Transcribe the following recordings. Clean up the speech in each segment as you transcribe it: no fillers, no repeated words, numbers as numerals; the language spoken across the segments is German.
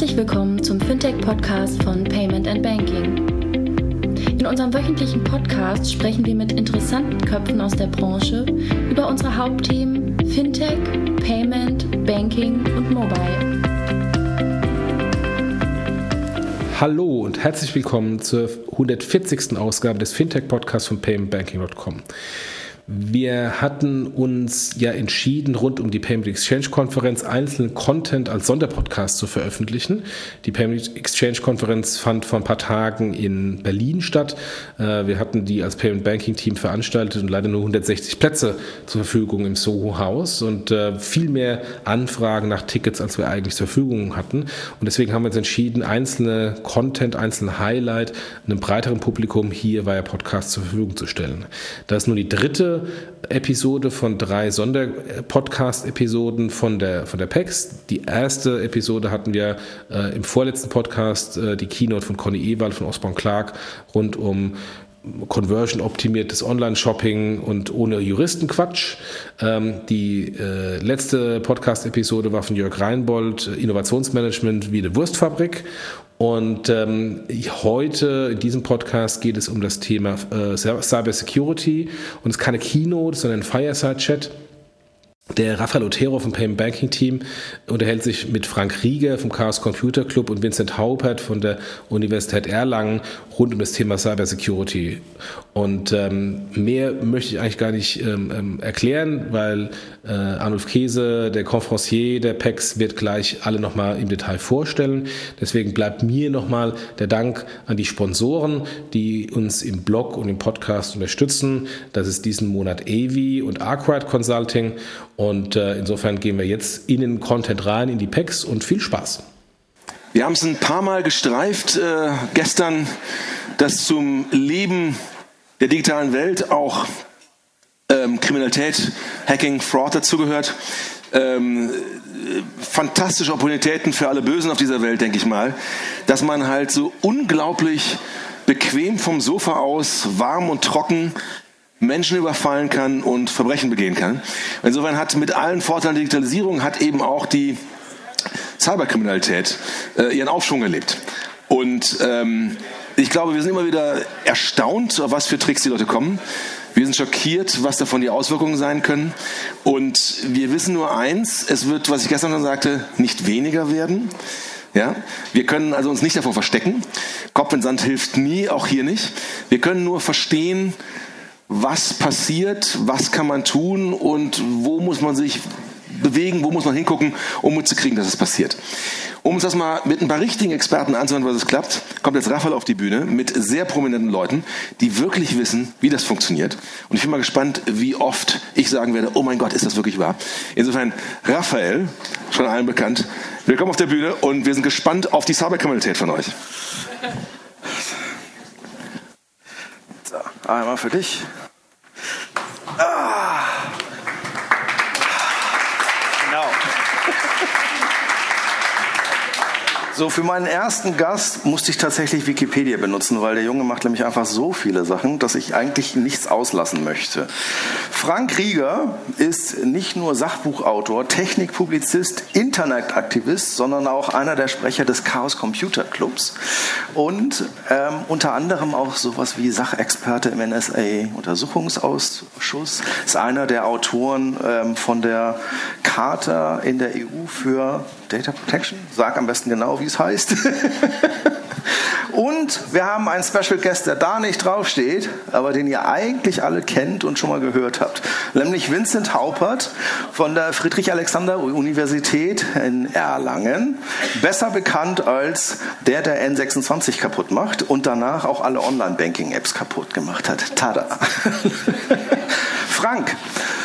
Herzlich willkommen zum Fintech-Podcast von Payment & Banking. In unserem wöchentlichen Podcast sprechen wir mit interessanten Köpfen aus der Branche über unsere Hauptthemen Fintech, Payment, Banking und Mobile. Hallo und herzlich willkommen zur 140. Ausgabe des Fintech-Podcasts von paymentbanking.com. Wir hatten uns ja entschieden, rund um die Payment Exchange Konferenz einzelnen Content als Sonderpodcast zu veröffentlichen. Die Payment Exchange Konferenz fand vor ein paar Tagen in Berlin statt. Wir hatten die als Payment Banking Team veranstaltet und leider nur 160 Plätze zur Verfügung im Soho Haus und viel mehr Anfragen nach Tickets, als wir eigentlich zur Verfügung hatten. Und deswegen haben wir uns entschieden, einzelne Content, einzelne Highlight einem breiteren Publikum hier via Podcast zur Verfügung zu stellen. Das ist nur die dritte Episode von 3 Sonderpodcast-Episoden von der PEX. Die erste Episode hatten wir im vorletzten Podcast, die Keynote von Conny Ewald von Osborne Clark rund um Conversion-optimiertes Online-Shopping und ohne Juristenquatsch. Die letzte Podcast-Episode war von Jörg Reinbold, Innovationsmanagement wie eine Wurstfabrik. Und heute in diesem Podcast geht es um das Thema Cyber Security und es ist keine Keynote, sondern ein Fireside-Chat. Der Rafael Otero vom Payment Banking Team unterhält sich mit Frank Rieger vom Chaos Computer Club und Vincent Haupert von der Universität Erlangen rund um das Thema Cyber Security. Und mehr möchte ich eigentlich gar nicht erklären, weil Arnulf Käse, der Conferencier der PEX, wird gleich alle nochmal im Detail vorstellen. Deswegen bleibt mir nochmal der Dank an die Sponsoren, die uns im Blog und im Podcast unterstützen. Das ist diesen Monat Avi und Arkwright Consulting. Und insofern gehen wir jetzt in den Content rein, in die PEX und viel Spaß. Wir haben es ein paar Mal gestreift gestern, dass zum Leben der digitalen Welt auch Kriminalität, Hacking, Fraud dazugehört. Fantastische Opportunitäten für alle Bösen auf dieser Welt, denke ich mal, dass man halt so unglaublich bequem vom Sofa aus, warm und trocken Menschen überfallen kann und Verbrechen begehen kann. Insofern hat mit allen Vorteilen der Digitalisierung hat eben auch die Cyberkriminalität ihren Aufschwung erlebt. Und ich glaube, wir sind immer wieder erstaunt, auf was für Tricks die Leute kommen. Wir sind schockiert, was davon die Auswirkungen sein können. Und wir wissen nur eins, es wird, was ich gestern schon sagte, nicht weniger werden. Ja? Wir können also uns nicht davor verstecken. Kopf in Sand hilft nie, auch hier nicht. Wir können nur verstehen, was passiert, was kann man tun und wo muss man sich bewegen, wo muss man hingucken, um mitzukriegen, dass es passiert. Um uns das mal mit ein paar richtigen Experten anzuhören, was es klappt, kommt jetzt Rafael auf die Bühne mit sehr prominenten Leuten, die wirklich wissen, wie das funktioniert. Und ich bin mal gespannt, wie oft ich sagen werde, oh mein Gott, ist das wirklich wahr? Insofern, Rafael, schon allen bekannt, willkommen auf der Bühne und wir sind gespannt auf die Cyberkriminalität von euch. So, einmal für dich. Genau. So, für meinen ersten Gast musste ich tatsächlich Wikipedia benutzen, weil der Junge macht nämlich einfach so viele Sachen, dass ich eigentlich nichts auslassen möchte. Frank Rieger ist nicht nur Sachbuchautor, Technikpublizist, Internetaktivist, sondern auch einer der Sprecher des Chaos Computer Clubs und unter anderem auch sowas wie Sachexperte im NSA-Untersuchungsausschuss, ist einer der Autoren von der Charta in der EU für Data Protection. Sag am besten genau, wie es heißt. Und wir haben einen Special Guest, der da nicht draufsteht, aber den ihr eigentlich alle kennt und schon mal gehört habt. Nämlich Vincent Haupert von der Friedrich-Alexander-Universität in Erlangen. Besser bekannt als der N26 kaputt macht und danach auch alle Online-Banking-Apps kaputt gemacht hat. Tada! Frank,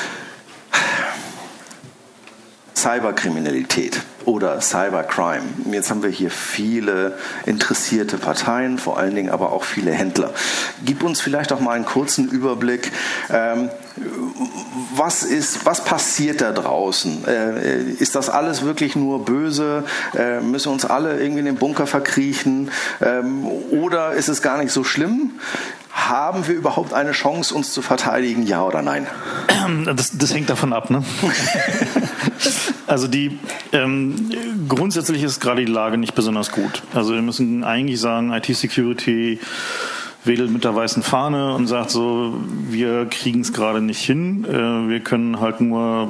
Cyberkriminalität oder Cybercrime. Jetzt haben wir hier viele interessierte Parteien, vor allen Dingen aber auch viele Händler. Gib uns vielleicht auch mal einen kurzen Überblick. Was passiert da draußen? Ist das alles wirklich nur böse? Müssen wir uns alle irgendwie in den Bunker verkriechen? Oder ist es gar nicht so schlimm? Haben wir überhaupt eine Chance, uns zu verteidigen, ja oder nein? Das hängt davon ab, ne? Also grundsätzlich ist gerade die Lage nicht besonders gut. Also wir müssen eigentlich sagen, IT-Security wedelt mit der weißen Fahne und sagt so, wir kriegen es gerade nicht hin. Wir können halt nur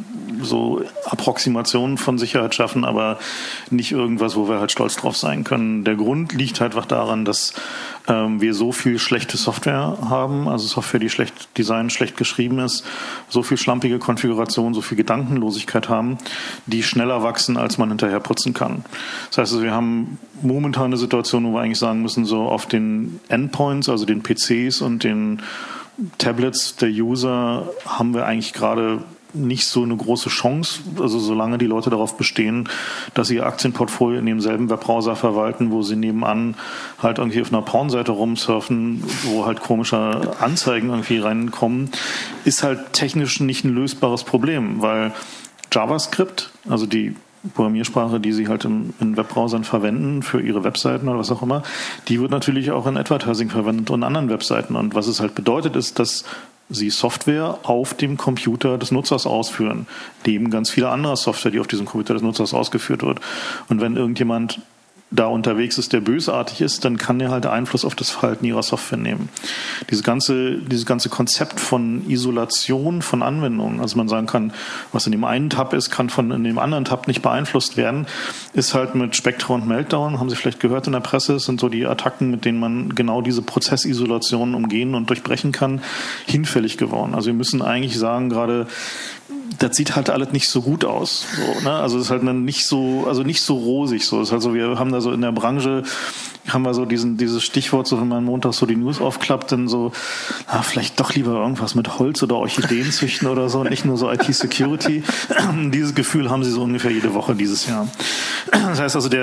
so Approximationen von Sicherheit schaffen, aber nicht irgendwas, wo wir halt stolz drauf sein können. Der Grund liegt halt einfach daran, dass wir so viel schlechte Software haben, also Software, die schlecht designt, schlecht geschrieben ist, so viel schlampige Konfiguration, so viel Gedankenlosigkeit haben, die schneller wachsen, als man hinterher putzen kann. Das heißt, wir haben momentan eine Situation, wo wir eigentlich sagen müssen, so auf den Endpoints, also den PCs und den Tablets der User, haben wir eigentlich gerade nicht so eine große Chance, also solange die Leute darauf bestehen, dass sie ihr Aktienportfolio in demselben Webbrowser verwalten, wo sie nebenan halt irgendwie auf einer Pornseite rumsurfen, wo halt komische Anzeigen irgendwie reinkommen, ist halt technisch nicht ein lösbares Problem, weil JavaScript, also die Programmiersprache, die sie halt in Webbrowsern verwenden für ihre Webseiten oder was auch immer, die wird natürlich auch in Advertising verwendet und anderen Webseiten. Und was es halt bedeutet, ist, dass sie Software auf dem Computer des Nutzers ausführen, neben ganz viele andere Software, die auf diesem Computer des Nutzers ausgeführt wird. Und wenn irgendjemand da unterwegs ist, der bösartig ist, dann kann der halt Einfluss auf das Verhalten ihrer Software nehmen. Dieses ganze Konzept von Isolation von Anwendungen, also man sagen kann, was in dem einen Tab ist, kann in dem anderen Tab nicht beeinflusst werden, ist halt mit Spectre und Meltdown, haben Sie vielleicht gehört in der Presse, sind so die Attacken, mit denen man genau diese Prozessisolation umgehen und durchbrechen kann, hinfällig geworden. Also wir müssen eigentlich sagen, gerade das sieht halt alles nicht so gut aus. So, ne? Also es ist halt nicht so rosig. So. Es ist halt so, wir haben da so in der Branche, haben wir so dieses Stichwort, so wenn man montags so die News aufklappt, dann so, vielleicht doch lieber irgendwas mit Holz oder Orchideen züchten oder so, nicht nur so IT-Security. Dieses Gefühl haben sie so ungefähr jede Woche dieses Jahr. Das heißt also,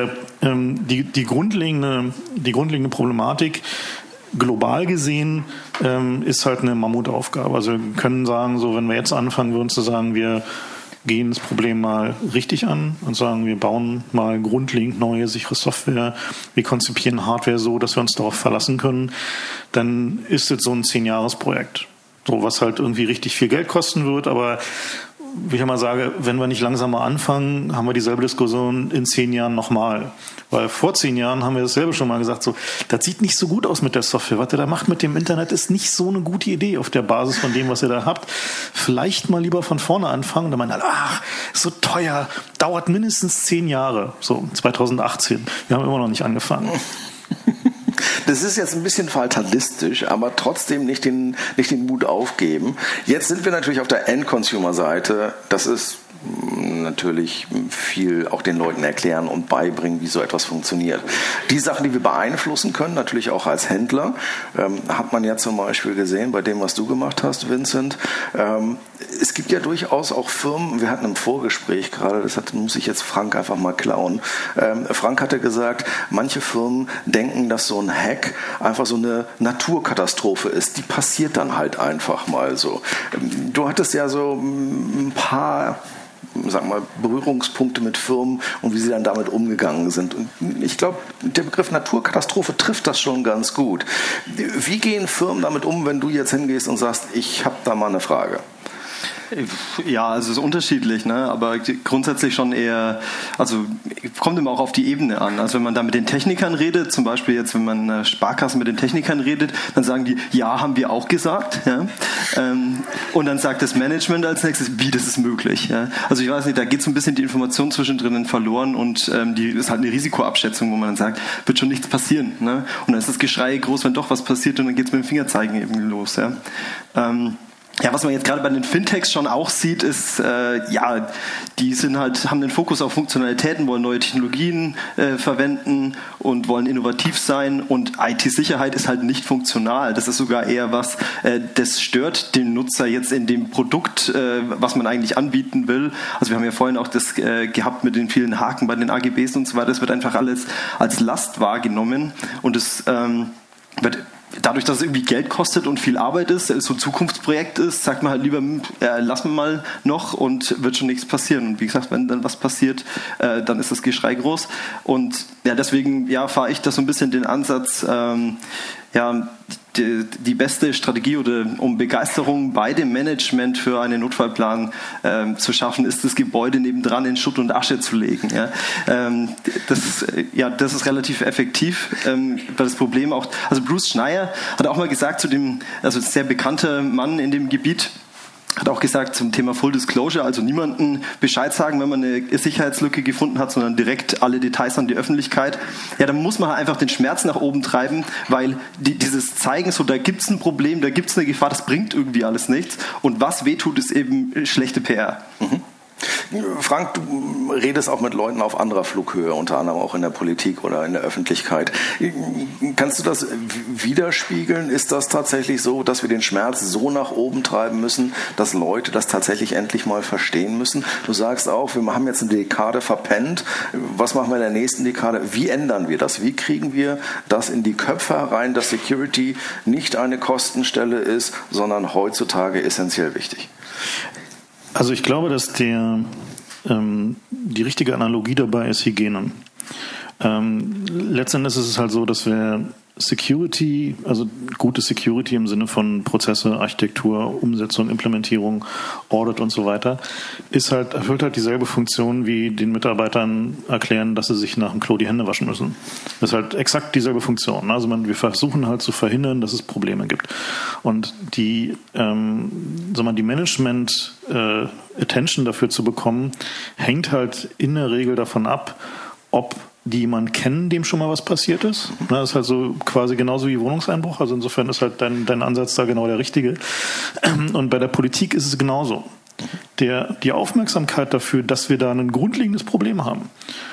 die grundlegende Problematik global gesehen ist halt eine Mammutaufgabe. Also wir können sagen, so wenn wir jetzt anfangen würden zu sagen, wir gehen das Problem mal richtig an und sagen, wir bauen mal grundlegend neue, sichere Software, wir konzipieren Hardware so, dass wir uns darauf verlassen können, dann ist es so ein 10-Jahres-Projekt. So, was halt irgendwie richtig viel Geld kosten wird, aber wie ich immer sage, wenn wir nicht langsam mal anfangen, haben wir dieselbe Diskussion in 10 Jahren nochmal. Weil vor 10 Jahren haben wir dasselbe schon mal gesagt, so, das sieht nicht so gut aus mit der Software. Was ihr da macht mit dem Internet ist nicht so eine gute Idee auf der Basis von dem, was ihr da habt. Vielleicht mal lieber von vorne anfangen. Und dann meinen alle, ist so teuer, dauert mindestens 10 Jahre. So, 2018. Wir haben immer noch nicht angefangen. Das ist jetzt ein bisschen fatalistisch, aber trotzdem nicht den Mut aufgeben. Jetzt sind wir natürlich auf der End-Consumer-Seite. Das ist natürlich viel auch den Leuten erklären und beibringen, wie so etwas funktioniert. Die Sachen, die wir beeinflussen können, natürlich auch als Händler, hat man ja zum Beispiel gesehen bei dem, was du gemacht hast, Vincent. Es gibt ja durchaus auch Firmen, wir hatten im Vorgespräch gerade, muss ich jetzt Frank einfach mal klauen. Frank hatte gesagt, manche Firmen denken, dass so ein Hack einfach so eine Naturkatastrophe ist. Die passiert dann halt einfach mal so. Du hattest ja so ein paar, sagen wir mal, Berührungspunkte mit Firmen und wie sie dann damit umgegangen sind. Und ich glaube, der Begriff Naturkatastrophe trifft das schon ganz gut. Wie gehen Firmen damit um, wenn du jetzt hingehst und sagst, ich habe da mal eine Frage? Ja, also es ist unterschiedlich, ne? Aber grundsätzlich schon eher, also kommt immer auch auf die Ebene an. Also wenn man da mit den Technikern redet, zum Beispiel jetzt, wenn man Sparkassen mit den Technikern redet, dann sagen die, ja, haben wir auch gesagt. Ja? Und dann sagt das Management als nächstes, wie, das ist möglich. Ja? Also ich weiß nicht, da geht so ein bisschen die Information zwischendrin verloren und die ist halt eine Risikoabschätzung, wo man dann sagt, wird schon nichts passieren. Ne? Und dann ist das Geschrei groß, wenn doch was passiert und dann geht es mit dem Fingerzeigen eben los. Ja? Ja, was man jetzt gerade bei den Fintechs schon auch sieht, ist, die haben den Fokus auf Funktionalitäten, wollen neue Technologien verwenden und wollen innovativ sein, und IT-Sicherheit ist halt nicht funktional. Das ist sogar eher was, das stört den Nutzer jetzt in dem Produkt, was man eigentlich anbieten will. Also wir haben ja vorhin auch das gehabt mit den vielen Haken bei den AGBs und so weiter. Das wird einfach alles als Last wahrgenommen, und es wird dadurch, dass es irgendwie Geld kostet und viel Arbeit ist, so ein Zukunftsprojekt ist, sagt man halt lieber, lassen wir mal noch und wird schon nichts passieren. Und wie gesagt, wenn dann was passiert, dann ist das Geschrei groß. Und ja, deswegen fahre ich da so ein bisschen den Ansatz, die beste Strategie oder um Begeisterung bei dem Management für einen Notfallplan zu schaffen, ist das Gebäude nebendran in Schutt und Asche zu legen. Das ist relativ effektiv, weil das Problem auch, also Bruce Schneier hat auch mal gesagt also sehr bekannter Mann in dem Gebiet, hat auch gesagt zum Thema Full Disclosure, also niemanden Bescheid sagen, wenn man eine Sicherheitslücke gefunden hat, sondern direkt alle Details an die Öffentlichkeit. Ja, dann muss man halt einfach den Schmerz nach oben treiben, weil dieses Zeigen, so da gibt's ein Problem, da gibt's eine Gefahr, das bringt irgendwie alles nichts. Und was wehtut, ist eben schlechte PR. Mhm. Frank, du redest auch mit Leuten auf anderer Flughöhe, unter anderem auch in der Politik oder in der Öffentlichkeit. Kannst du das widerspiegeln? Ist das tatsächlich so, dass wir den Schmerz so nach oben treiben müssen, dass Leute das tatsächlich endlich mal verstehen müssen? Du sagst auch, wir haben jetzt eine Dekade verpennt. Was machen wir in der nächsten Dekade? Wie ändern wir das? Wie kriegen wir das in die Köpfe herein, dass Security nicht eine Kostenstelle ist, sondern heutzutage essentiell wichtig? Also ich glaube, dass die richtige Analogie dabei ist Hygiene. Letztendlich ist es halt so, dass wir Security, also gute Security im Sinne von Prozesse, Architektur, Umsetzung, Implementierung, Audit und so weiter, erfüllt halt dieselbe Funktion wie den Mitarbeitern erklären, dass sie sich nach dem Klo die Hände waschen müssen. Das ist halt exakt dieselbe Funktion. Also wir versuchen halt zu verhindern, dass es Probleme gibt. Und die Management Attention dafür zu bekommen, hängt halt in der Regel davon ab, ob die jemanden kennen, dem schon mal was passiert ist. Das ist halt so quasi genauso wie Wohnungseinbruch. Also insofern ist halt dein Ansatz da genau der richtige. Und bei der Politik ist es genauso. Die Aufmerksamkeit dafür, dass wir da ein grundlegendes Problem haben,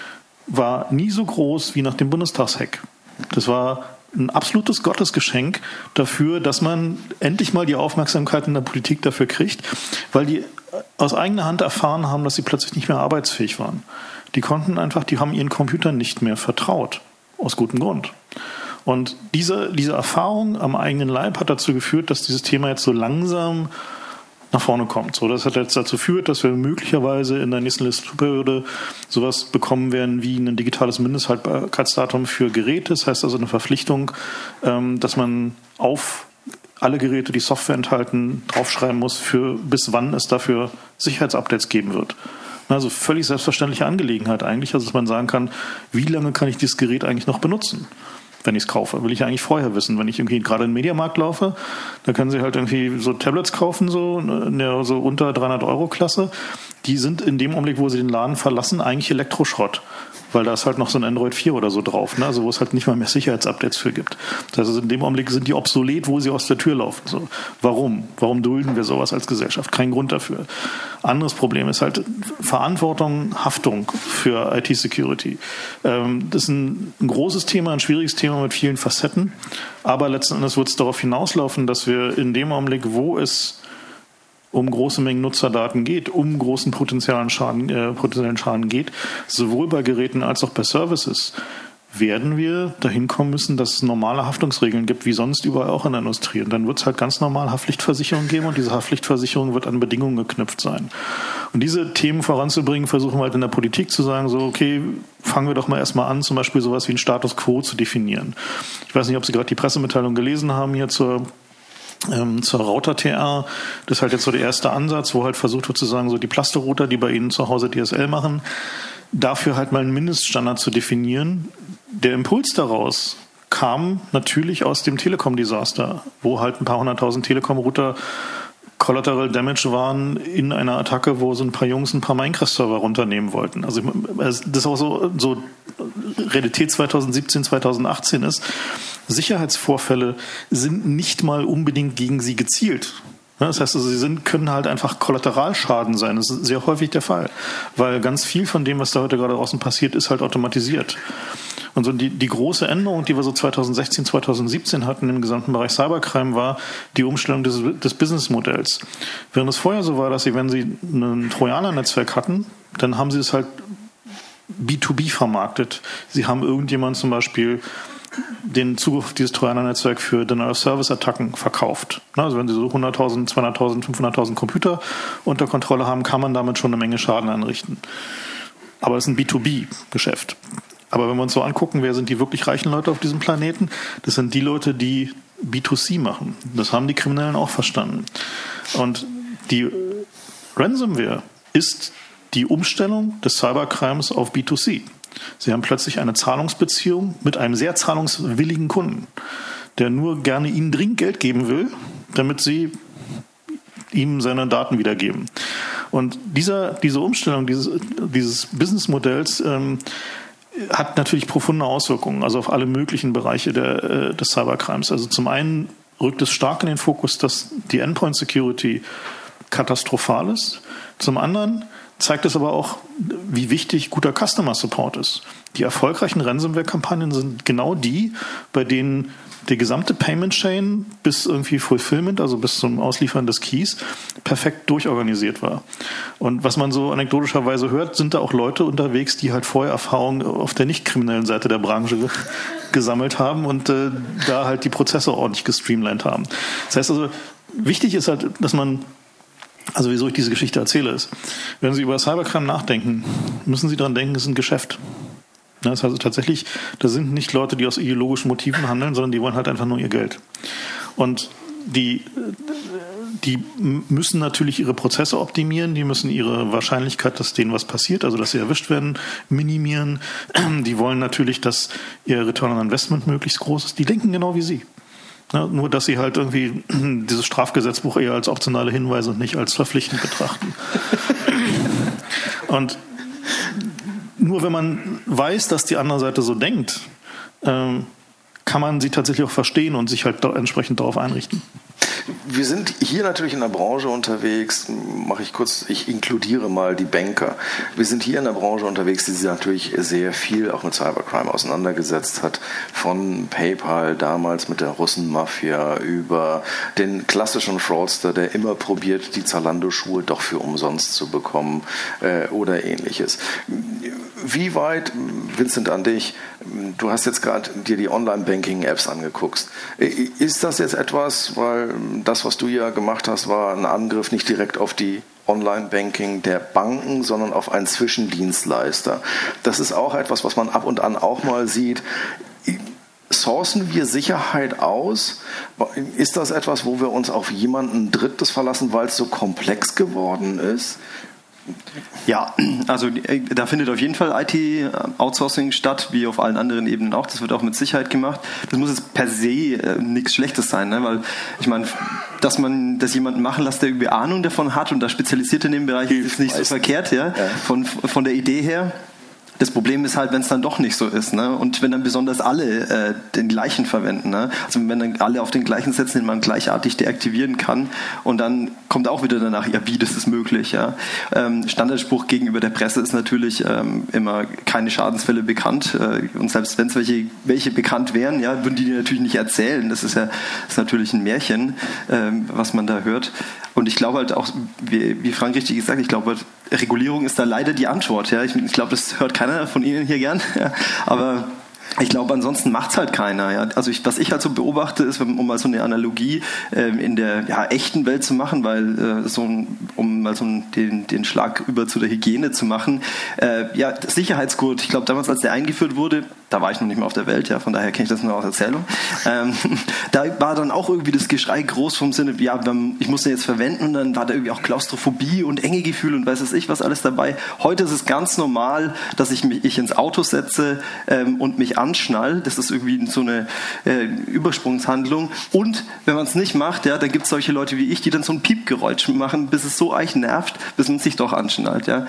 war nie so groß wie nach dem Bundestagshack. Das war ein absolutes Gottesgeschenk dafür, dass man endlich mal die Aufmerksamkeit in der Politik dafür kriegt, weil die aus eigener Hand erfahren haben, dass sie plötzlich nicht mehr arbeitsfähig waren. Die haben ihren Computern nicht mehr vertraut. Aus gutem Grund. Und diese Erfahrung am eigenen Leib hat dazu geführt, dass dieses Thema jetzt so langsam nach vorne kommt. So, das hat jetzt dazu geführt, dass wir möglicherweise in der nächsten Legislaturperiode sowas bekommen werden wie ein digitales Mindesthaltbarkeitsdatum für Geräte. Das heißt also eine Verpflichtung, dass man auf alle Geräte, die Software enthalten, draufschreiben muss, bis wann es dafür Sicherheitsupdates geben wird. Also völlig selbstverständliche Angelegenheit eigentlich, also dass man sagen kann, wie lange kann ich dieses Gerät eigentlich noch benutzen, wenn ich es kaufe? Will ich eigentlich vorher wissen. Wenn ich irgendwie gerade in den Mediamarkt laufe, dann können Sie halt irgendwie so Tablets kaufen, so unter 300 € Klasse. Die sind in dem Augenblick, wo Sie den Laden verlassen, eigentlich Elektroschrott. Weil da ist halt noch so ein Android 4 oder so drauf, ne? Also wo es halt nicht mal mehr Sicherheitsupdates für gibt. Das heißt, in dem Augenblick sind die obsolet, wo sie aus der Tür laufen. So. Warum? Warum dulden wir sowas als Gesellschaft? Kein Grund dafür. Anderes Problem ist halt Verantwortung, Haftung für IT-Security. Das ist ein großes Thema, ein schwieriges Thema mit vielen Facetten. Aber letzten Endes wird es darauf hinauslaufen, dass wir in dem Augenblick, wo es um große Mengen Nutzerdaten geht, um großen potenziellen Schaden geht, sowohl bei Geräten als auch bei Services, werden wir dahin kommen müssen, dass es normale Haftungsregeln gibt, wie sonst überall auch in der Industrie. Und dann wird es halt ganz normal Haftpflichtversicherung geben und diese Haftpflichtversicherung wird an Bedingungen geknüpft sein. Und diese Themen voranzubringen, versuchen wir halt in der Politik zu sagen, so okay, fangen wir doch mal erstmal an, zum Beispiel sowas wie einen Status Quo zu definieren. Ich weiß nicht, ob Sie gerade die Pressemitteilung gelesen haben hier zur Router TR. Das ist halt jetzt so der erste Ansatz, wo halt versucht wird zu sagen, so die Plaster-Router, die bei Ihnen zu Hause DSL machen, dafür halt mal einen Mindeststandard zu definieren. Der Impuls daraus kam natürlich aus dem Telekom-Desaster, wo halt ein paar 100.000 Telekom-Router Collateral Damage waren in einer Attacke, wo so ein paar Jungs ein paar Minecraft-Server runternehmen wollten. Also das ist auch so Realität 2017, 2018 ist. Sicherheitsvorfälle sind nicht mal unbedingt gegen sie gezielt. Das heißt, also können halt einfach Kollateralschaden sein. Das ist sehr häufig der Fall, weil ganz viel von dem, was da heute gerade draußen passiert, ist halt automatisiert. Und so die große Änderung, die wir so 2016, 2017 hatten im gesamten Bereich Cybercrime, war die Umstellung des Businessmodells. Während es vorher so war, dass wenn Sie ein Trojaner-Netzwerk hatten, dann haben Sie es halt B2B vermarktet. Sie haben irgendjemand zum Beispiel den Zugriff auf dieses Trojaner-Netzwerk für Denial-of-Service-Attacken verkauft. Also wenn Sie so 100.000, 200.000, 500.000 Computer unter Kontrolle haben, kann man damit schon eine Menge Schaden anrichten. Aber es ist ein B2B-Geschäft. Aber wenn wir uns so angucken, wer sind die wirklich reichen Leute auf diesem Planeten? Das sind die Leute, die B2C machen. Das haben die Kriminellen auch verstanden. Und die Ransomware ist die Umstellung des Cybercrimes auf B2C. Sie haben plötzlich eine Zahlungsbeziehung mit einem sehr zahlungswilligen Kunden, der nur gerne Ihnen dringend Geld geben will, damit Sie ihm seine Daten wiedergeben. Und diese Umstellung dieses Businessmodells hat natürlich profunde Auswirkungen, also auf alle möglichen Bereiche des Cybercrimes. Also zum einen rückt es stark in den Fokus, dass die Endpoint Security katastrophal ist. Zum anderen zeigt es aber auch, wie wichtig guter Customer Support ist. Die erfolgreichen Ransomware-Kampagnen sind genau die, bei denen die gesamte Payment Chain bis irgendwie Fulfillment, also bis zum Ausliefern des Keys, perfekt durchorganisiert war. Und was man so anekdotischerweise hört, sind da auch Leute unterwegs, die halt vorher Erfahrungen auf der nicht kriminellen Seite der Branche gesammelt haben und da halt die Prozesse ordentlich gestreamlined haben. Das heißt also, wichtig ist halt, dass man, also wieso ich diese Geschichte erzähle, ist, wenn Sie über Cybercrime nachdenken, müssen Sie daran denken, es ist ein Geschäft. Das heißt also tatsächlich, da sind nicht Leute, die aus ideologischen Motiven handeln, sondern die wollen halt einfach nur ihr Geld. Und die müssen natürlich ihre Prozesse optimieren, die müssen ihre Wahrscheinlichkeit, dass denen was passiert, also dass sie erwischt werden, minimieren. Die wollen natürlich, dass ihr Return on Investment möglichst groß ist. Die denken genau wie Sie. Ja, nur, dass sie halt irgendwie dieses Strafgesetzbuch eher als optionale Hinweise und nicht als verpflichtend betrachten. Und nur wenn man weiß, dass die andere Seite so denkt, kann man sie tatsächlich auch verstehen und sich halt entsprechend darauf einrichten. Wir sind hier natürlich in der Branche unterwegs, ich inkludiere mal die Banker. Wir sind hier in der Branche unterwegs, die sich natürlich sehr viel auch mit Cybercrime auseinandergesetzt hat. Von PayPal damals mit der Russenmafia über den klassischen Fraudster, der immer probiert, die Zalando-Schuhe doch für umsonst zu bekommen oder ähnliches. Wie weit, Vincent, an dich, du hast jetzt gerade dir die Online-Banking-Apps angeguckt. Ist das jetzt etwas, weil das, was du ja gemacht hast, war ein Angriff nicht direkt auf die Online-Banking der Banken, sondern auf einen Zwischendienstleister. Das ist auch etwas, was man ab und an auch mal sieht. Sourcen wir Sicherheit aus? Ist das etwas, wo wir uns auf jemanden Drittes verlassen, weil es so komplex geworden ist? Ja, also da findet auf jeden Fall IT-Outsourcing statt, wie auf allen anderen Ebenen auch. Das wird auch mit Sicherheit gemacht. Das muss jetzt per se nichts Schlechtes sein, ne? Weil ich meine, dass man das jemanden machen lässt, der irgendwie Ahnung davon hat und da spezialisiert in dem Bereich, ist nicht so verkehrt, ja? Von der Idee her. Das Problem ist halt, wenn es dann doch nicht so ist, ne? Und wenn dann besonders alle den gleichen verwenden, ne? Also wenn dann alle auf den gleichen setzen, den man gleichartig deaktivieren kann und dann kommt auch wieder danach, ja, wie, das ist möglich, ja? Standardspruch gegenüber der Presse ist natürlich immer keine Schadensfälle bekannt und selbst wenn es welche bekannt wären, ja, würden die natürlich nicht erzählen. Das ist natürlich ein Märchen, was man da hört. Und ich glaube halt auch, wie Frank richtig gesagt, ich glaube, Regulierung ist da leider die Antwort. Ja? Ich glaube, das hört keiner von Ihnen hier gern. Ja? Aber ich glaube, ansonsten macht es halt keiner. Ja? Also was ich halt so beobachte, ist, um mal so eine Analogie in der echten Welt zu machen, weil um mal so den Schlag über zu der Hygiene zu machen, Sicherheitsgurt, ich glaube, damals, als der eingeführt wurde, da war ich noch nicht mehr auf der Welt, ja, von daher kenne ich das nur aus Erzählung. Da war dann auch irgendwie das Geschrei groß vom Sinne, ja, ich muss den jetzt verwenden und dann war da irgendwie auch Klaustrophobie und Engegefühl und weiß ich was alles dabei. Heute ist es ganz normal, dass ich ins Auto setze und mich anschnall. Das ist irgendwie so eine Übersprungshandlung. Und wenn man es nicht macht, ja, dann gibt es solche Leute wie ich, die dann so ein Piepgeräusch machen, bis es so euch nervt, bis man sich doch anschnallt. Ja.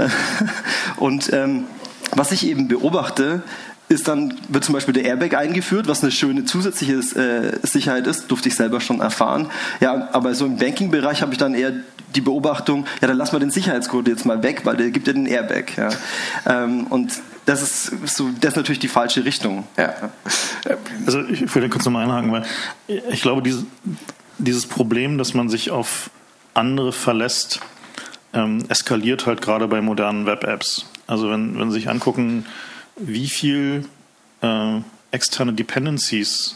Und was ich eben beobachte, wird zum Beispiel der Airbag eingeführt, was eine schöne zusätzliche Sicherheit ist, durfte ich selber schon erfahren. Ja, aber so im Banking-Bereich habe ich dann eher die Beobachtung, ja, dann lassen wir den Sicherheitsgurt jetzt mal weg, weil der gibt ja den Airbag. Ja. Und das ist natürlich die falsche Richtung. Ja. Also ich will kurz nochmal einhaken, weil ich glaube, dieses Problem, dass man sich auf andere verlässt, eskaliert halt gerade bei modernen Web-Apps. Also wenn Sie sich angucken, wie viel externe Dependencies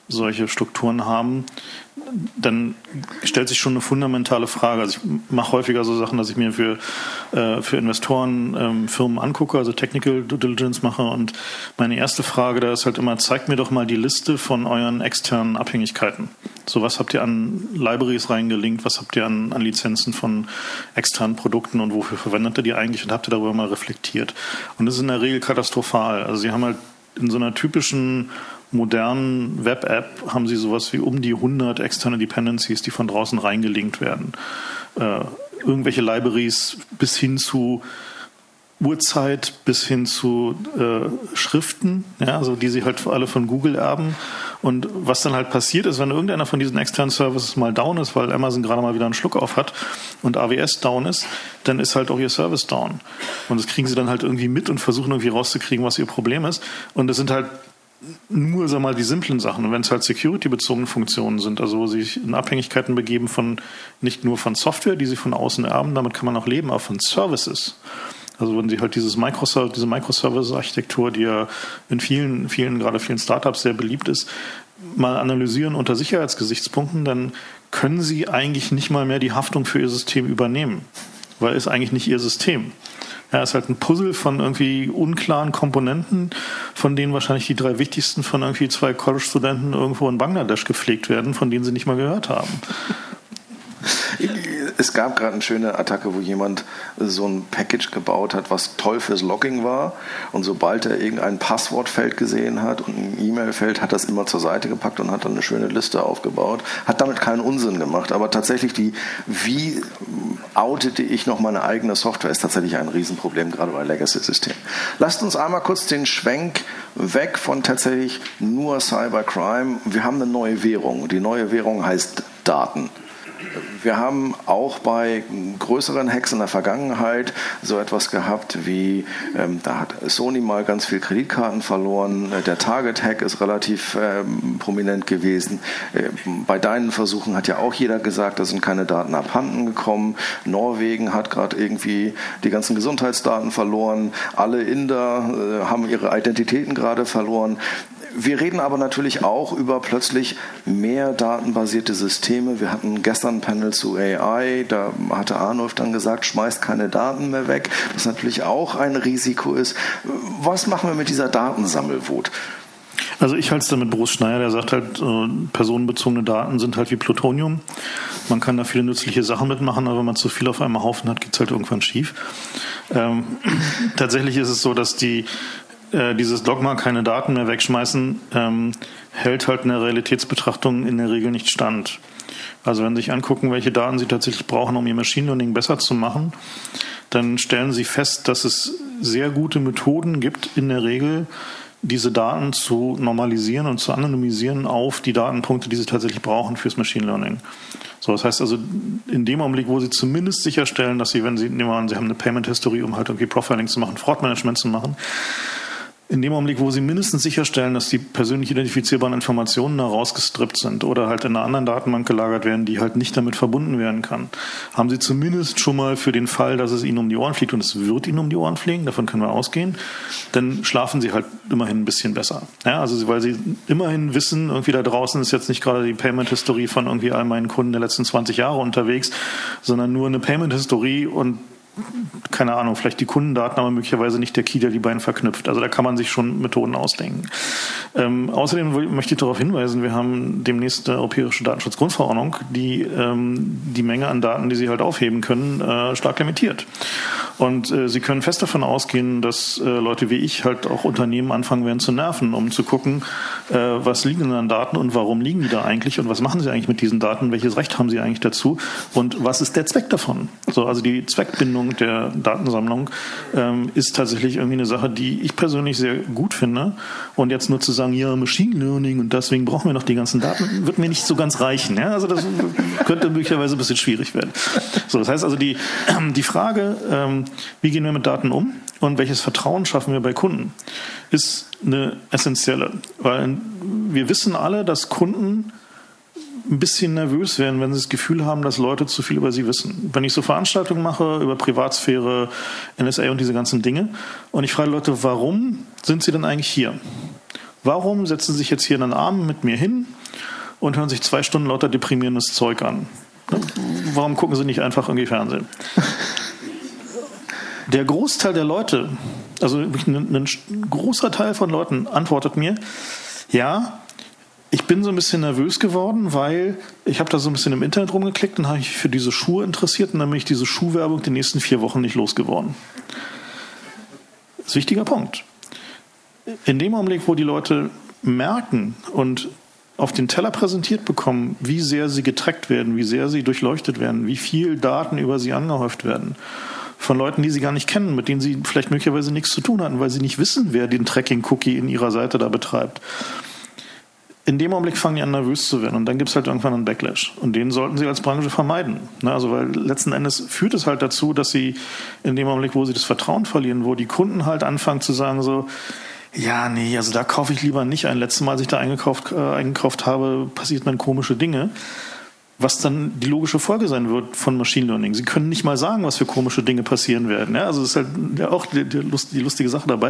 solche Strukturen haben, dann stellt sich schon eine fundamentale Frage. Also ich mache häufiger so Sachen, dass ich mir für Investoren Firmen angucke, also Technical Due Diligence mache, und meine erste Frage da ist halt immer, zeigt mir doch mal die Liste von euren externen Abhängigkeiten. So, was habt ihr an Libraries reingelinkt, was habt ihr an Lizenzen von externen Produkten und wofür verwendet ihr die eigentlich und habt ihr darüber mal reflektiert? Und das ist in der Regel katastrophal. Also sie haben halt in so einer typischen modernen Web-App haben sie sowas wie um die 100 externe Dependencies, die von draußen reingelinkt werden. Irgendwelche Libraries bis hin zu Uhrzeit, bis hin zu Schriften, ja, also die sie halt alle von Google erben. Und was dann halt passiert ist, wenn irgendeiner von diesen externen Services mal down ist, weil Amazon gerade mal wieder einen Schluck auf hat und AWS down ist, dann ist halt auch ihr Service down. Und das kriegen sie dann halt irgendwie mit und versuchen irgendwie rauszukriegen, was ihr Problem ist. Und das sind halt nur, sag mal, die simplen Sachen. Und wenn es halt security-bezogene Funktionen sind, also wo sie sich in Abhängigkeiten begeben von nicht nur von Software, die sie von außen erben, damit kann man auch leben, aber von Services. Also wenn sie halt diese Microservice-Architektur, die ja in vielen Startups sehr beliebt ist, mal analysieren unter Sicherheitsgesichtspunkten, dann können sie eigentlich nicht mal mehr die Haftung für ihr System übernehmen, weil es eigentlich nicht ihr System. Ja, es ist halt ein Puzzle von irgendwie unklaren Komponenten, von denen wahrscheinlich die 3 wichtigsten von irgendwie 2 College-Studenten irgendwo in Bangladesch gepflegt werden, von denen sie nicht mal gehört haben. Es gab gerade eine schöne Attacke, wo jemand so ein Package gebaut hat, was toll fürs Logging war. Und sobald er irgendein Passwortfeld gesehen hat und ein E-Mail-Feld, hat das immer zur Seite gepackt und hat dann eine schöne Liste aufgebaut. Hat damit keinen Unsinn gemacht. Aber tatsächlich wie outete ich noch meine eigene Software, ist tatsächlich ein Riesenproblem, gerade bei Legacy-Systemen. Lasst uns einmal kurz den Schwenk weg von tatsächlich nur Cybercrime. Wir haben eine neue Währung. Die neue Währung heißt Daten. Wir haben auch bei größeren Hacks in der Vergangenheit so etwas gehabt wie, da hat Sony mal ganz viel Kreditkarten verloren, der Target-Hack ist relativ prominent gewesen. Bei deinen Versuchen hat ja auch jeder gesagt, da sind keine Daten abhanden gekommen. Norwegen hat gerade irgendwie die ganzen Gesundheitsdaten verloren. Alle Inder haben ihre Identitäten gerade verloren. Wir reden aber natürlich auch über plötzlich mehr datenbasierte Systeme. Wir hatten gestern ein Panel zu AI, da hatte Arnulf dann gesagt, schmeißt keine Daten mehr weg, was natürlich auch ein Risiko ist. Was machen wir mit dieser Datensammelwut? Also ich halte es da mit Bruce Schneier, der sagt halt, personenbezogene Daten sind halt wie Plutonium. Man kann da viele nützliche Sachen mitmachen, aber wenn man zu viel auf einem Haufen hat, geht es halt irgendwann schief. Tatsächlich ist es so, dass dieses Dogma, keine Daten mehr wegschmeißen, hält halt in der Realitätsbetrachtung in der Regel nicht stand. Also wenn Sie sich angucken, welche Daten Sie tatsächlich brauchen, um Ihr Machine Learning besser zu machen, dann stellen Sie fest, dass es sehr gute Methoden gibt, in der Regel diese Daten zu normalisieren und zu anonymisieren auf die Datenpunkte, die Sie tatsächlich brauchen fürs Machine Learning. So, das heißt also, in dem Augenblick, wo Sie zumindest sicherstellen, dass Sie, wenn Sie, nehmen wir an, Sie haben eine Payment History, um halt irgendwie Profiling zu machen, Fraud Management zu machen, in dem Augenblick, wo Sie mindestens sicherstellen, dass die persönlich identifizierbaren Informationen da rausgestrippt sind oder halt in einer anderen Datenbank gelagert werden, die halt nicht damit verbunden werden kann, haben Sie zumindest schon mal für den Fall, dass es Ihnen um die Ohren fliegt, und es wird Ihnen um die Ohren fliegen, davon können wir ausgehen, dann schlafen Sie halt immerhin ein bisschen besser. Ja, also weil Sie immerhin wissen, irgendwie da draußen ist jetzt nicht gerade die Payment-History von irgendwie all meinen Kunden der letzten 20 Jahre unterwegs, sondern nur eine Payment-History und keine Ahnung, vielleicht die Kundendaten, aber möglicherweise nicht der Key, der die beiden verknüpft. Also da kann man sich schon Methoden ausdenken. Außerdem möchte ich darauf hinweisen, wir haben demnächst eine europäische Datenschutzgrundverordnung, die die Menge an Daten, die Sie halt aufheben können, stark limitiert. Und Sie können fest davon ausgehen, dass Leute wie ich halt auch Unternehmen anfangen werden zu nerven, um zu gucken, was liegen denn an Daten und warum liegen die da eigentlich und was machen Sie eigentlich mit diesen Daten, welches Recht haben Sie eigentlich dazu und was ist der Zweck davon? So, also die Zweckbindung der Datensammlung ist tatsächlich irgendwie eine Sache, die ich persönlich sehr gut finde. Und jetzt nur zu sagen, ja, Machine Learning und deswegen brauchen wir noch die ganzen Daten, wird mir nicht so ganz reichen. Ja? Also das könnte möglicherweise ein bisschen schwierig werden. So, das heißt also, die Frage, wie gehen wir mit Daten um und welches Vertrauen schaffen wir bei Kunden, ist eine essentielle. Weil wir wissen alle, dass Kunden ein bisschen nervös werden, wenn sie das Gefühl haben, dass Leute zu viel über sie wissen. Wenn ich so Veranstaltungen mache über Privatsphäre, NSA und diese ganzen Dinge und ich frage Leute, warum sind sie denn eigentlich hier? Warum setzen sie sich jetzt hier in den Arm mit mir hin und hören sich 2 Stunden lauter deprimierendes Zeug an. Warum gucken sie nicht einfach irgendwie Fernsehen? Der Großteil der Leute, also ein großer Teil von Leuten antwortet mir, ja, ich bin so ein bisschen nervös geworden, weil ich habe da so ein bisschen im Internet rumgeklickt und habe mich für diese Schuhe interessiert und dann bin ich diese Schuhwerbung die nächsten 4 Wochen nicht losgeworden. Das ist ein wichtiger Punkt. In dem Augenblick, wo die Leute merken und auf den Teller präsentiert bekommen, wie sehr sie getrackt werden, wie sehr sie durchleuchtet werden, wie viel Daten über sie angehäuft werden, von Leuten, die sie gar nicht kennen, mit denen sie vielleicht möglicherweise nichts zu tun hatten, weil sie nicht wissen, wer den Tracking-Cookie in ihrer Seite da betreibt. In dem Augenblick fangen die an, nervös zu werden und dann gibt es halt irgendwann einen Backlash. Und den sollten sie als Branche vermeiden. Also weil letzten Endes führt es halt dazu, dass sie in dem Augenblick, wo sie das Vertrauen verlieren, wo die Kunden halt anfangen zu sagen so, ja, nee, also da kaufe ich lieber nicht ein. Letztes Mal, als ich da eingekauft habe, passierten komische Dinge. Was dann die logische Folge sein wird von Machine Learning. Sie können nicht mal sagen, was für komische Dinge passieren werden. Ja, also das ist halt ja auch die lustige Sache dabei.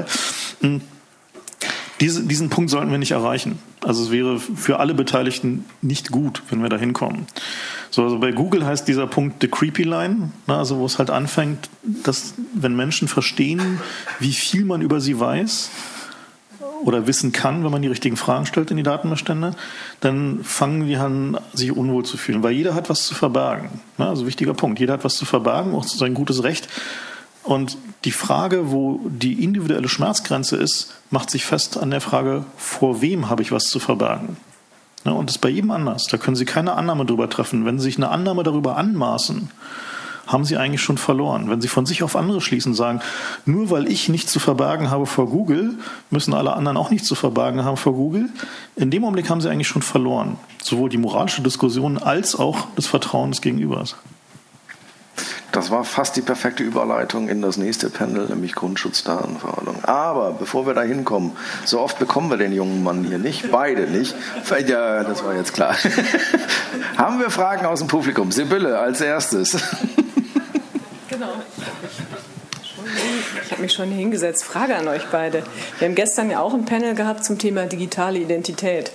Diesen Punkt sollten wir nicht erreichen. Also es wäre für alle Beteiligten nicht gut, wenn wir da hinkommen. So, also bei Google heißt dieser Punkt the creepy line, also wo es halt anfängt, dass wenn Menschen verstehen, wie viel man über sie weiß oder wissen kann, wenn man die richtigen Fragen stellt in die Datenbestände, dann fangen die an, sich unwohl zu fühlen, weil jeder hat was zu verbergen. Also wichtiger Punkt, jeder hat was zu verbergen, auch sein gutes Recht. Und die Frage, wo die individuelle Schmerzgrenze ist, macht sich fest an der Frage, vor wem habe ich was zu verbergen? Ja, und das ist bei jedem anders. Da können Sie keine Annahme darüber treffen. Wenn Sie sich eine Annahme darüber anmaßen, haben Sie eigentlich schon verloren. Wenn Sie von sich auf andere schließen, sagen, nur weil ich nichts zu verbergen habe vor Google, müssen alle anderen auch nichts zu verbergen haben vor Google. In dem Augenblick haben Sie eigentlich schon verloren. Sowohl die moralische Diskussion als auch das Vertrauen des Gegenübers. Das war fast die perfekte Überleitung in das nächste Panel, nämlich Grundschutzdatenverordnung. Aber bevor wir da hinkommen, so oft bekommen wir den jungen Mann hier nicht, beide nicht. Ja, das war jetzt klar. Haben wir Fragen aus dem Publikum? Sibylle als erstes. Genau. Ich habe mich schon hingesetzt. Frage an euch beide. Wir haben gestern ja auch ein Panel gehabt zum Thema digitale Identität.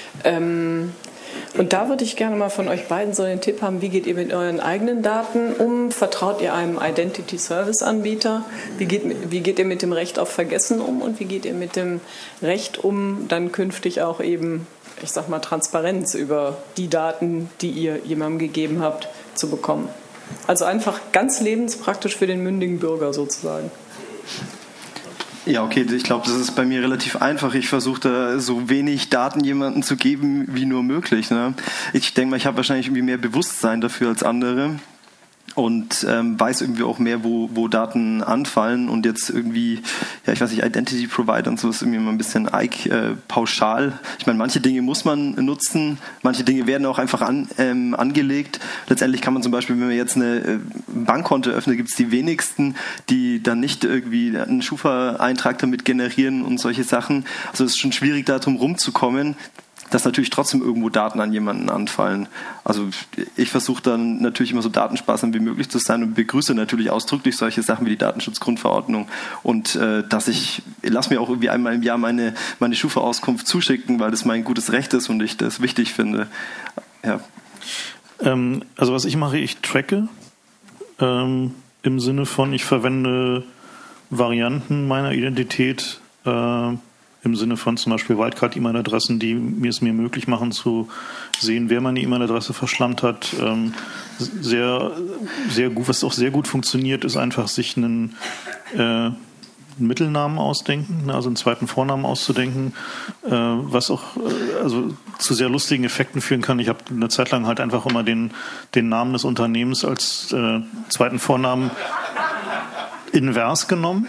Und da würde ich gerne mal von euch beiden so den Tipp haben, wie geht ihr mit euren eigenen Daten um? Vertraut ihr einem Identity-Service-Anbieter? Wie geht ihr mit dem Recht auf Vergessen um? Und wie geht ihr mit dem Recht um, dann künftig auch eben, ich sag mal, Transparenz über die Daten, die ihr jemandem gegeben habt, zu bekommen? Also einfach ganz lebenspraktisch für den mündigen Bürger sozusagen. Ja, okay, ich glaube, das ist bei mir relativ einfach. Ich versuche da so wenig Daten jemandem zu geben wie nur möglich. Ne? Ich denke mal, ich habe wahrscheinlich irgendwie mehr Bewusstsein dafür als andere und weiß irgendwie auch mehr, wo Daten anfallen und jetzt irgendwie, ja, ich weiß nicht, Identity Provider und so ist irgendwie immer ein bisschen pauschal. Ich meine, manche Dinge muss man nutzen, manche Dinge werden auch einfach angelegt. Letztendlich kann man zum Beispiel, wenn man jetzt eine Bankkonto öffnet, gibt es die wenigsten, die dann nicht irgendwie einen Schufa-Eintrag damit generieren und solche Sachen. Also es ist schon schwierig, da drum rumzukommen, dass natürlich trotzdem irgendwo Daten an jemanden anfallen. Also ich versuche dann natürlich immer so datensparsam wie möglich zu sein und begrüße natürlich ausdrücklich solche Sachen wie die Datenschutzgrundverordnung und lass mir auch irgendwie einmal im Jahr meine Schufa-Auskunft zuschicken, weil das mein gutes Recht ist und ich das wichtig finde. Ja. Also was ich mache, ich tracke im Sinne von, ich verwende Varianten meiner Identität im Sinne von zum Beispiel Wildcard-E-Mail-Adressen, die es mir möglich machen zu sehen, wer meine E-Mail-Adresse verschlammt hat. Sehr, sehr gut, was auch sehr gut funktioniert, ist einfach sich einen Mittelnamen ausdenken, also einen zweiten Vornamen auszudenken, was auch also zu sehr lustigen Effekten führen kann. Ich habe eine Zeit lang halt einfach immer den Namen des Unternehmens als zweiten Vornamen invers genommen.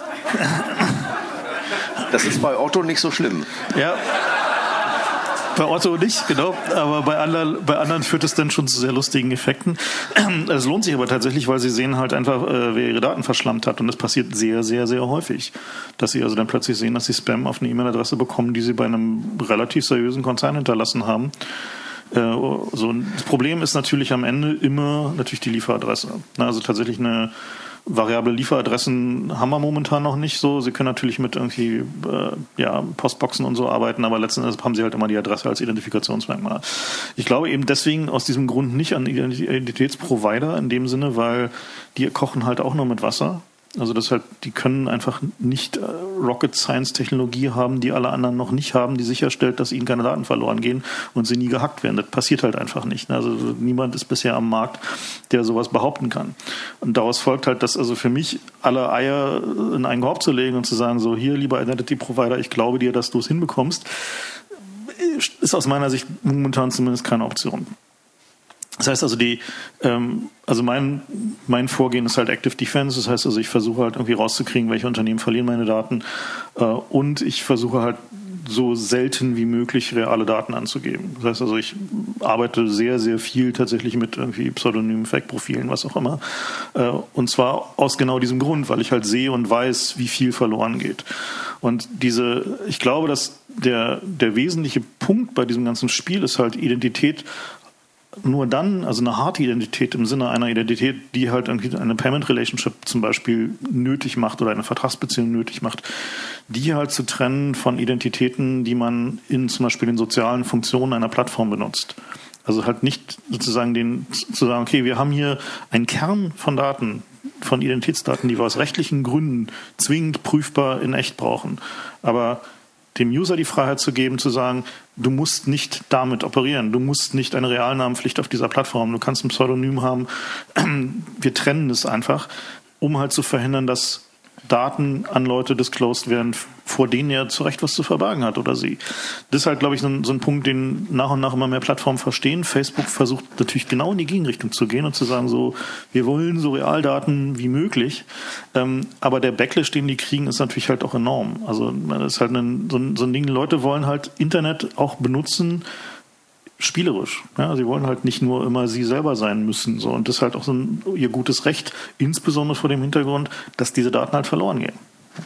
Das ist bei Otto nicht so schlimm. Ja, bei Otto nicht, genau. Aber bei anderen führt es dann schon zu sehr lustigen Effekten. Es lohnt sich aber tatsächlich, weil sie sehen halt einfach, wer ihre Daten verschlammt hat. Und das passiert sehr, sehr, sehr häufig. Dass sie also dann plötzlich sehen, dass sie Spam auf eine E-Mail-Adresse bekommen, die sie bei einem relativ seriösen Konzern hinterlassen haben. Das Problem ist natürlich am Ende immer natürlich die Lieferadresse. Also tatsächlich eine Variable Lieferadressen haben wir momentan noch nicht so. Sie können natürlich mit irgendwie Postboxen und so arbeiten, aber letzten Endes haben sie halt immer die Adresse als Identifikationsmerkmal. Ich glaube eben deswegen aus diesem Grund nicht an Identitätsprovider in dem Sinne, weil die kochen halt auch nur mit Wasser. Also das halt, die können einfach nicht Rocket Science Technologie haben, die alle anderen noch nicht haben, die sicherstellt, dass ihnen keine Daten verloren gehen und sie nie gehackt werden. Das passiert halt einfach nicht. Also niemand ist bisher am Markt, der sowas behaupten kann. Und daraus folgt halt, dass also für mich alle Eier in einen Korb zu legen und zu sagen, so hier, lieber Identity Provider, ich glaube dir, dass du es hinbekommst, ist aus meiner Sicht momentan zumindest keine Option. Das heißt also mein Vorgehen ist halt Active Defense. Das heißt also, ich versuche halt irgendwie rauszukriegen, welche Unternehmen verlieren meine Daten, und ich versuche halt so selten wie möglich reale Daten anzugeben. Das heißt also, ich arbeite sehr, sehr viel tatsächlich mit irgendwie Pseudonymen, Fake-Profilen, was auch immer. Und zwar aus genau diesem Grund, weil ich halt sehe und weiß, wie viel verloren geht. Und ich glaube, dass der wesentliche Punkt bei diesem ganzen Spiel ist halt Identität. Nur dann, also eine harte Identität im Sinne einer Identität, die halt irgendwie eine Payment Relationship zum Beispiel nötig macht oder eine Vertragsbeziehung nötig macht, die halt zu trennen von Identitäten, die man in zum Beispiel den sozialen Funktionen einer Plattform benutzt. Also halt nicht sozusagen zu sagen, okay, wir haben hier einen Kern von Daten, von Identitätsdaten, die wir aus rechtlichen Gründen zwingend prüfbar in echt brauchen. Aber dem User die Freiheit zu geben, zu sagen, du musst nicht damit operieren, du musst nicht eine Realnamenpflicht auf dieser Plattform, du kannst ein Pseudonym haben, wir trennen es einfach, um halt zu verhindern, dass Daten an Leute disclosed werden, vor denen er zu Recht was zu verbergen hat oder sie. Das ist halt, glaube ich, so ein Punkt, den nach und nach immer mehr Plattformen verstehen. Facebook versucht natürlich genau in die Gegenrichtung zu gehen und zu sagen, so, wir wollen so Realdaten wie möglich. Aber der Backlash, den die kriegen, ist natürlich halt auch enorm. Also das ist halt so ein Ding, Leute wollen halt Internet auch benutzen, spielerisch. Ja, sie wollen halt nicht nur immer sie selber sein müssen. So. Und das ist halt auch ihr gutes Recht, insbesondere vor dem Hintergrund, dass diese Daten halt verloren gehen.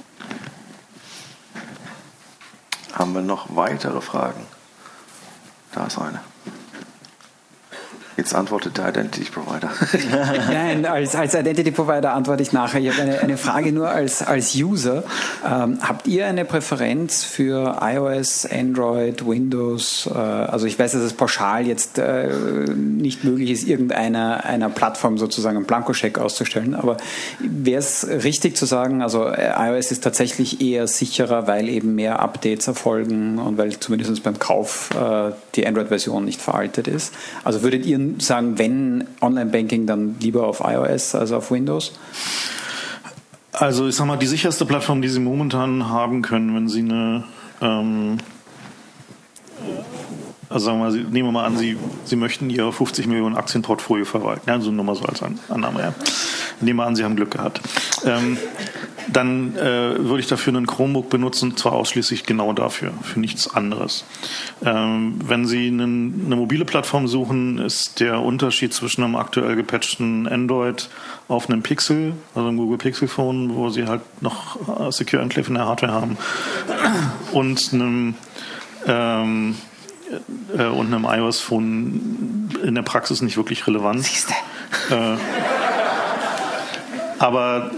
Haben wir noch weitere Fragen? Da ist eine. Jetzt antwortet der Identity Provider. Nein, als Identity Provider antworte ich nachher. Ich habe eine Frage nur als User. Habt ihr eine Präferenz für iOS, Android, Windows? Also ich weiß, dass es pauschal jetzt nicht möglich ist, einer Plattform sozusagen einen Blankoscheck auszustellen. Aber wäre es richtig zu sagen, also iOS ist tatsächlich eher sicherer, weil eben mehr Updates erfolgen und weil zumindest beim Kauf die Android-Version nicht veraltet ist? Also würdet ihr sagen, wenn Online-Banking, dann lieber auf iOS als auf Windows? Also ich sag mal, die sicherste Plattform, die Sie momentan haben können, wenn Sie also sagen wir mal, nehmen wir mal an, Sie möchten Ihr 50 Millionen Aktienportfolio verwalten. Ja, also nur mal so als Annahme. Ja. Nehmen wir an, Sie haben Glück gehabt. Dann würde ich dafür einen Chromebook benutzen, zwar ausschließlich genau dafür, für nichts anderes. Wenn Sie eine mobile Plattform suchen, ist der Unterschied zwischen einem aktuell gepatchten Android auf einem Pixel, also einem Google Pixel Phone, wo Sie halt noch Secure Enclave in der Hardware haben, und einem iOS-Phone in der Praxis nicht wirklich relevant. Siehste. Aber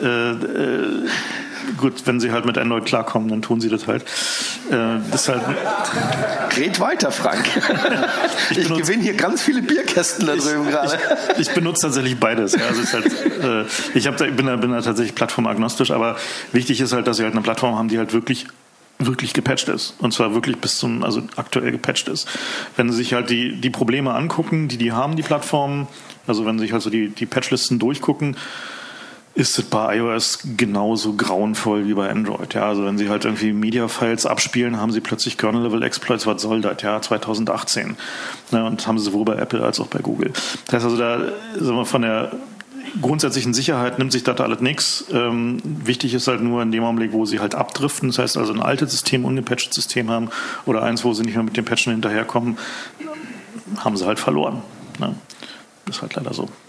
gut, wenn Sie halt mit Android klarkommen, dann tun Sie das halt. Das halt Red weiter, Frank. Ich gewinne hier ganz viele Bierkästen da drüben gerade. Ich benutze tatsächlich beides. Ja. Also es ist halt, bin da tatsächlich plattformagnostisch, aber wichtig ist halt, dass Sie halt eine Plattform haben, die halt wirklich gepatcht ist. Und zwar wirklich also aktuell gepatcht ist. Wenn Sie sich halt die Probleme angucken, die haben, die Plattformen, also wenn Sie sich halt so die Patchlisten durchgucken, ist es bei iOS genauso grauenvoll wie bei Android. Ja, also wenn Sie halt irgendwie Media-Files abspielen, haben Sie plötzlich Kernel-Level-Exploits, was soll das? Ja, 2018. Ja, und haben Sie sowohl bei Apple als auch bei Google. Das heißt also, da sagen wir, von der grundsätzlichen Sicherheit nimmt sich das alles nichts. Wichtig ist halt nur in dem Augenblick, wo Sie halt abdriften, das heißt also ein altes System, ungepatchtes System haben oder eins, wo Sie nicht mehr mit dem Patchen hinterherkommen, haben Sie halt verloren. Ja, das ist halt leider so.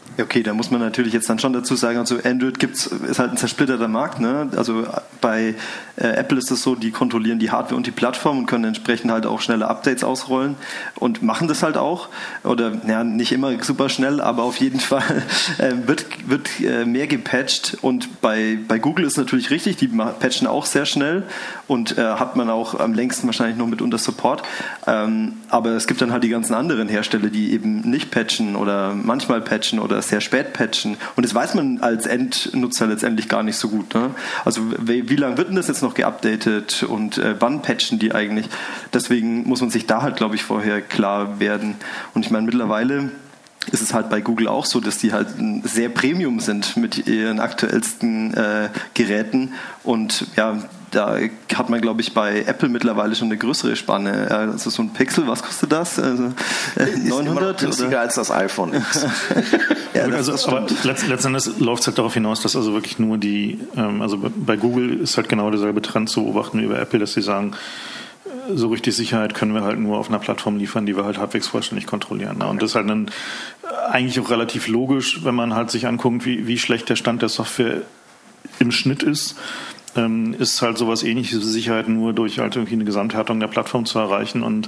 Okay, da muss man natürlich jetzt dann schon dazu sagen, also Android ist halt ein zersplitterter Markt, ne? Also bei Apple ist es so, die kontrollieren die Hardware und die Plattform und können entsprechend halt auch schnelle Updates ausrollen und machen das halt auch. Oder ja, nicht immer super schnell, aber auf jeden Fall wird mehr gepatcht. Und bei Google ist natürlich richtig, die patchen auch sehr schnell und hat man auch am längsten wahrscheinlich noch mit unter Support. Aber es gibt dann halt die ganzen anderen Hersteller, die eben nicht patchen oder manchmal patchen oder sehr spät patchen. Und das weiß man als Endnutzer letztendlich gar nicht so gut. Ne? Also wie lange wird denn das jetzt noch geupdatet und wann patchen die eigentlich? Deswegen muss man sich da halt, glaube ich, vorher klar werden. Und ich meine, mittlerweile ist es halt bei Google auch so, dass die halt sehr Premium sind mit ihren aktuellsten Geräten. Und ja, da hat man, glaube ich, bei Apple mittlerweile schon eine größere Spanne. Also so ein Pixel, was kostet das? Also, 900? Ist günstiger als das iPhone X. Ja, aber letztendlich läuft es halt darauf hinaus, dass also wirklich nur also bei Google ist halt genau derselbe Trend zu beobachten wie bei Apple, dass sie sagen, so richtig Sicherheit können wir halt nur auf einer Plattform liefern, die wir halt halbwegs vollständig kontrollieren. Ne? Und das ist halt dann eigentlich auch relativ logisch, wenn man halt sich anguckt, wie schlecht der Stand der Software im Schnitt ist halt sowas Ähnliches wie Sicherheit nur durch halt irgendwie eine Gesamthärtung der Plattform zu erreichen. Und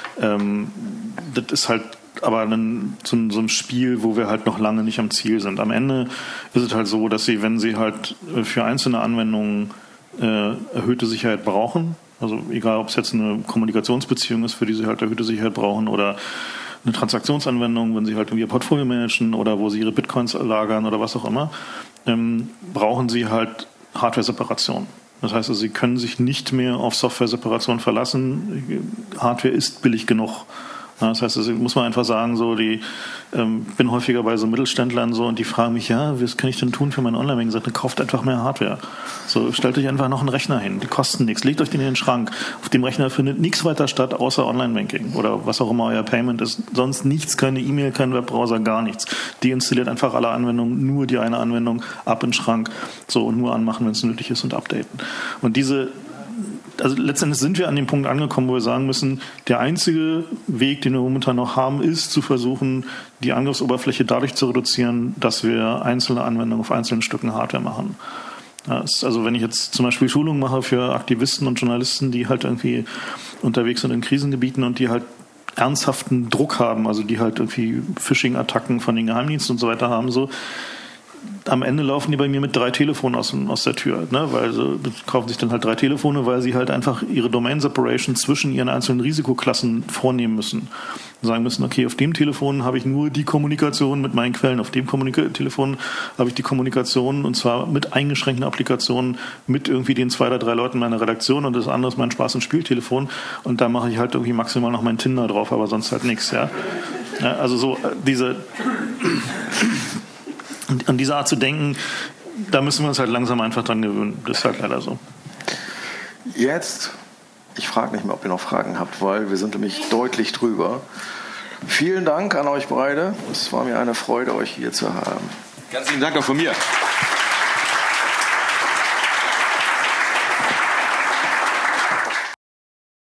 das ist halt aber so ein Spiel, wo wir halt noch lange nicht am Ziel sind. Am Ende ist es halt so, dass wenn sie halt für einzelne Anwendungen erhöhte Sicherheit brauchen, also egal, ob es jetzt eine Kommunikationsbeziehung ist, für die sie halt erhöhte Sicherheit brauchen oder eine Transaktionsanwendung, wenn sie halt ihr Portfolio managen oder wo sie ihre Bitcoins lagern oder was auch immer, brauchen sie halt Hardware-Separation. Das heißt, also, sie können sich nicht mehr auf Software-Separation verlassen. Hardware ist billig genug. Das heißt, also muss man einfach sagen, so bin häufiger bei so Mittelständlern so und die fragen mich, ja, was kann ich denn tun für mein Online-Banking? Ich sage, kauft einfach mehr Hardware. So, stellt euch einfach noch einen Rechner hin, die kosten nichts, legt euch den in den Schrank. Auf dem Rechner findet nichts weiter statt, außer Online-Banking oder was auch immer euer Payment ist. Sonst nichts, keine E-Mail, kein Webbrowser, gar nichts. Deinstalliert einfach alle Anwendungen, nur die eine Anwendung, ab in den Schrank, so und nur anmachen, wenn es nötig ist und updaten. Und also letztendlich sind wir an dem Punkt angekommen, wo wir sagen müssen, der einzige Weg, den wir momentan noch haben, ist zu versuchen, die Angriffsoberfläche dadurch zu reduzieren, dass wir einzelne Anwendungen auf einzelnen Stücken Hardware machen. Also wenn ich jetzt zum Beispiel Schulungen mache für Aktivisten und Journalisten, die halt irgendwie unterwegs sind in Krisengebieten und die halt ernsthaften Druck haben, also die halt irgendwie Phishing-Attacken von den Geheimdiensten und so weiter haben, so am Ende laufen die bei mir mit 3 Telefonen aus der Tür, ne? Weil sie kaufen sich dann halt 3 Telefone, weil sie halt einfach ihre Domain-Separation zwischen ihren einzelnen Risikoklassen vornehmen müssen. Sagen müssen, okay, auf dem Telefon habe ich nur die Kommunikation mit meinen Quellen, auf dem Telefon habe ich die Kommunikation und zwar mit eingeschränkten Applikationen mit irgendwie den 2 oder 3 Leuten meiner Redaktion und das andere ist mein Spaß- und Spieltelefon und da mache ich halt irgendwie maximal noch mein Tinder drauf, aber sonst halt nichts, ja. Also so an diese Art zu denken, da müssen wir uns halt langsam einfach dran gewöhnen. Das ist halt leider so. Jetzt, ich frage nicht mehr, ob ihr noch Fragen habt, weil wir sind nämlich deutlich drüber. Vielen Dank an euch beide. Es war mir eine Freude, euch hier zu haben. Ganz vielen Dank auch von mir.